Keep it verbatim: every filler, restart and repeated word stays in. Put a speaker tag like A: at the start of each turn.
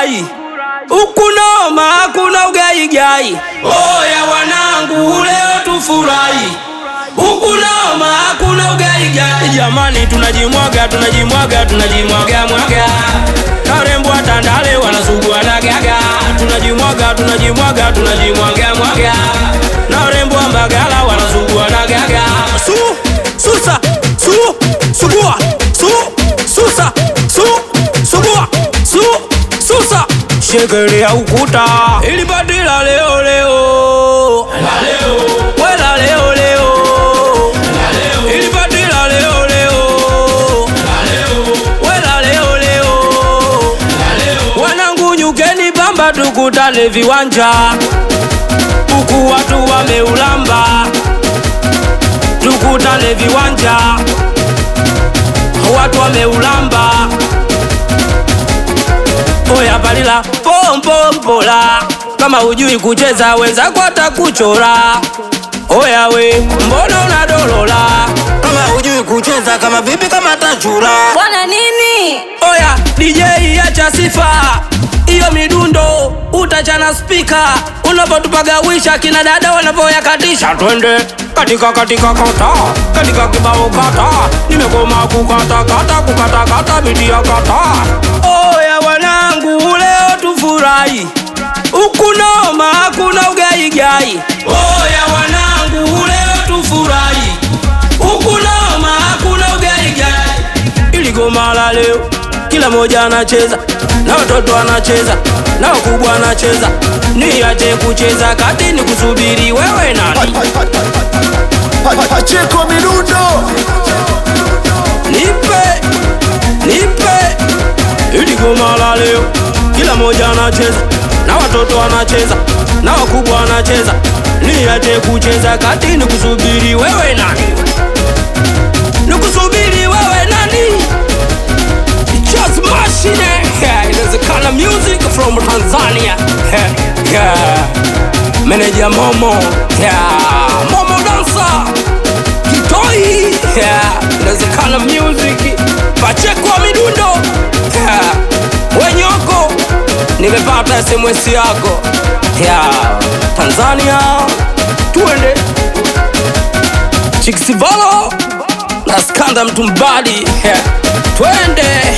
A: tufurahi. Huku noma hakuna ugaigai. Oya wanangu leo tufurahi. Huku noma hakuna ugaigai. Jamani tunajimwaga tunajimwaga tunajimwaga mwaga. Na rembo atandale wanasugua na gaga. Tunajimwaga tunajimwaga tunajimwaga mwaga. Na rembo ambagala wanasugua na gaga. Su susa su sugua su susa su sugua su susa. Shekelea ukuta ili badila leo leo la leo wela leo leo la leo ili badila leo leo la leo wela leo leo la leo. Wanangu nyukeni bamba tukutane viwanja huku watu wameulamba. Tukutane viwanja watu wameulamba. Oya balila pompompola. Kama hujui kucheza wenzako atakuchora. Oya we mbona unadolola. Kama hujui kucheza kama vipi kama tachura.
B: Bwana nini?
A: Oya D J acha sifa. Iyo midundo utachana speaker. Unapotupagawisha kina dada wanavoyakatisha. Twende katika katika kata katika kibao kata. Nimekoma kukata kata kukata kata biti ya kata. Oya wanangu leo tufurahi. Huku noma hakuna ugaigai. Oya wanangu leo tufurahi. Huku noma hakuna ugaigai. Ili goma la leo kila moja anacheza. Na watoto wanacheza na wakubwa wanacheza. Niache kucheza kati ni kusubiri wewe nani.
C: Pacheco Midundo.
A: Nipe nipe ili goma la leo kila moja anacheza. Na watoto wanacheza na wakubwa wanacheza. Niache kucheza kati ni kusubiri wewe nani. Nikusubiri wewe nani. Just machine. Yeah, it is a kind of music from Tanzania. Yeah, yeah. Manager Momo. Yeah, Momo dancer. Kitoi. Yeah, it is a kind of music. Pacheco Midundo. Yeah, wenyoko. Nimepata S M S yako. Yeah, Tanzania. Tuende. Chixivolo. Na Skanda Mtumbadi. Yeah, twende.